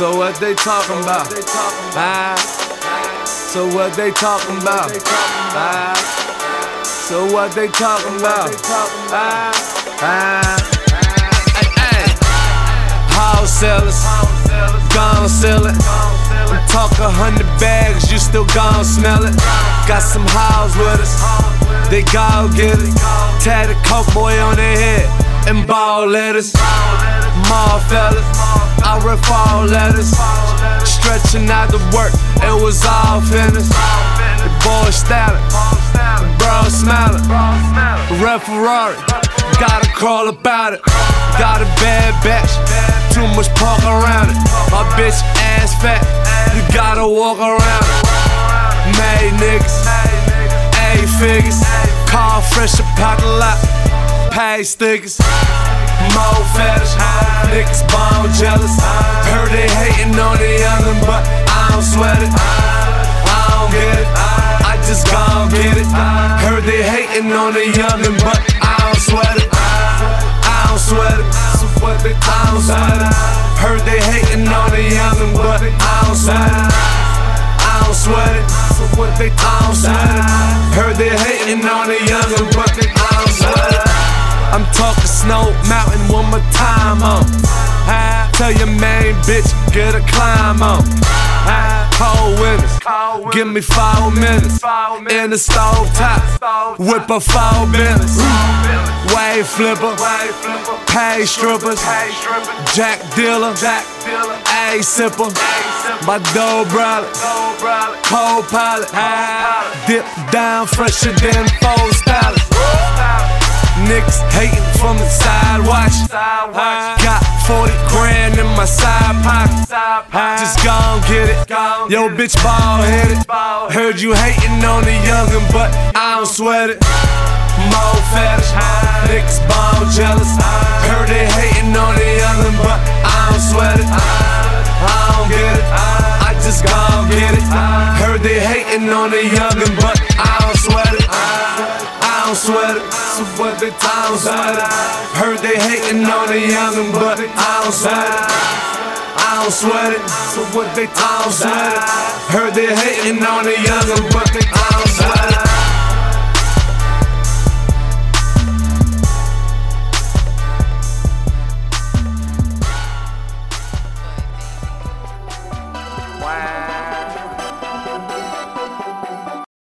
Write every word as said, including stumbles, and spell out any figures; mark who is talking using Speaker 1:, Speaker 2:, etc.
Speaker 1: So what they talking about? Ah. So what they talking about? Ah. So what they talking about? Ah. Ah. Hey, hey. House sellers, gon' sell it. I'm talking hundred bags, you still gon' smell it. Got some hoes with us, they gon' get it. Tatted coke boy on their head and ball letters. Mall fellas, I read fall letters. Stretching out the work, it was all finished. The boy styling, the bro smiling. Red Ferrari, gotta crawl about it. Got a bad batch, too much park around it. My bitch ass fat, you gotta walk around it. Made niggas, eight figures. Car fresh up out the lot, pay stickers. More fetish, niggas bone jealous. Heard they hating on the youngin', but I don't sweat it. I don't get it, I just gon' get it. Heard they hating on the youngin', but I don't sweat it. I don't sweat it, so what they I don't sweat it. Heard they hating on the youngin', but I don't sweat it. I don't sweat it, so what they I don't sweat it. Heard they hating on the youngin', but I don't sweat it. I'm talking Snow Mountain one more time on. Ah, tell your main bitch, get a climb on. Ah, cold winters, give me five minutes. In the stove top, whip a four minutes. Wave flipper, pay strippers, jack dealer, A sipper. My dough brother, co-pilot. Ah, dip down fresher than four stylists. Niggas hating from the side watch. Got forty grand in my side pocket. Just gon' get it. Yo, bitch bald headed. Heard you hating on the youngin', but I don't sweat it. More fetish, niggas bone jealous. Heard they hating on the youngin', but I don't sweat it. I don't get it, I just gon' get it. Heard they hating on the youngin', but I don't sweat it. I don't sweat it, so what they I don't sweat it. Heard they hating on the youngin', but I don't sweat it. I don't sweat it, so what they I don't sweat it. Heard they hating on the youngin', but they I don't sweat it. Wow.